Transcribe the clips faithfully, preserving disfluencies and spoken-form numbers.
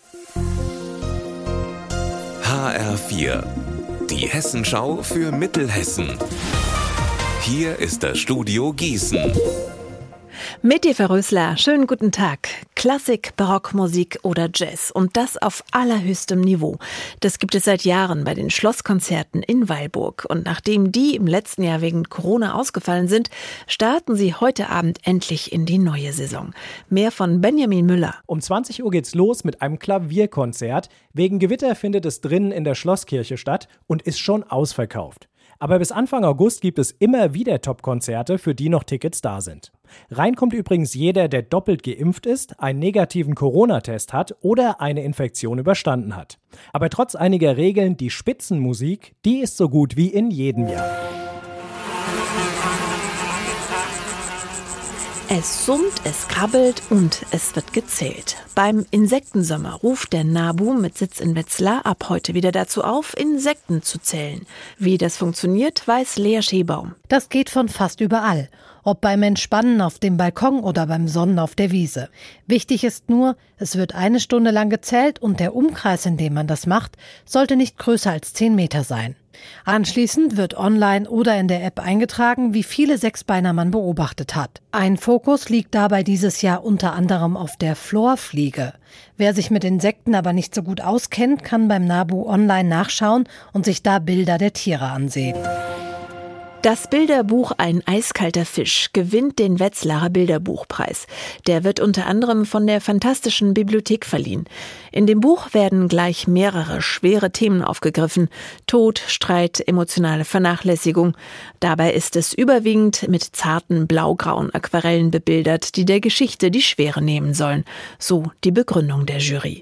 H R vier, die Hessenschau für Mittelhessen. Hier ist das Studio Gießen. Mit Eva Rösler, schönen guten Tag. Klassik, Barockmusik oder Jazz und das auf allerhöchstem Niveau. Das gibt es seit Jahren bei den Schlosskonzerten in Weilburg. Und nachdem die im letzten Jahr wegen Corona ausgefallen sind, starten sie heute Abend endlich in die neue Saison. Mehr von Benjamin Müller. Um zwanzig Uhr geht's los mit einem Klavierkonzert. Wegen Gewitter findet es drinnen in der Schlosskirche statt und ist schon ausverkauft. Aber bis Anfang August gibt es immer wieder Top-Konzerte, für die noch Tickets da sind. Rein kommt übrigens jeder, der doppelt geimpft ist, einen negativen Corona-Test hat oder eine Infektion überstanden hat. Aber trotz einiger Regeln, die Spitzenmusik, die ist so gut wie in jedem Jahr. Es summt, es krabbelt und es wird gezählt. Beim Insektensommer ruft der NABU mit Sitz in Wetzlar ab heute wieder dazu auf, Insekten zu zählen. Wie das funktioniert, weiß Lea Schebaum. Das geht von fast überall. Ob beim Entspannen auf dem Balkon oder beim Sonnen auf der Wiese. Wichtig ist nur, es wird eine Stunde lang gezählt und der Umkreis, in dem man das macht, sollte nicht größer als zehn Meter sein. Anschließend wird online oder in der App eingetragen, wie viele Sechsbeiner man beobachtet hat. Ein Fokus liegt dabei dieses Jahr unter anderem auf der Florfliege. Wer sich mit Insekten aber nicht so gut auskennt, kann beim NABU online nachschauen und sich da Bilder der Tiere ansehen. Das Bilderbuch Ein eiskalter Fisch gewinnt den Wetzlarer Bilderbuchpreis. Der wird unter anderem von der Phantastischen Bibliothek verliehen. In dem Buch werden gleich mehrere schwere Themen aufgegriffen. Tod, Streit, emotionale Vernachlässigung. Dabei ist es überwiegend mit zarten blaugrauen Aquarellen bebildert, die der Geschichte die Schwere nehmen sollen. So die Begründung der Jury.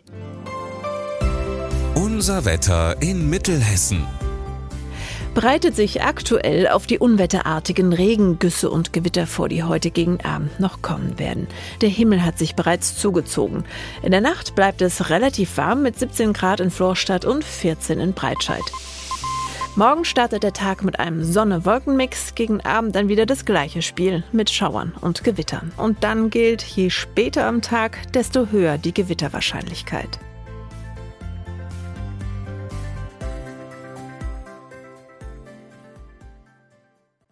Unser Wetter in Mittelhessen. Breitet sich aktuell auf die unwetterartigen Regengüsse und Gewitter vor, die heute gegen Abend noch kommen werden. Der Himmel hat sich bereits zugezogen. In der Nacht bleibt es relativ warm mit siebzehn Grad in Florstadt und vierzehn in Breitscheid. Morgen startet der Tag mit einem Sonne-Wolken-Mix, gegen Abend dann wieder das gleiche Spiel mit Schauern und Gewittern. Und dann gilt, je später am Tag, desto höher die Gewitterwahrscheinlichkeit.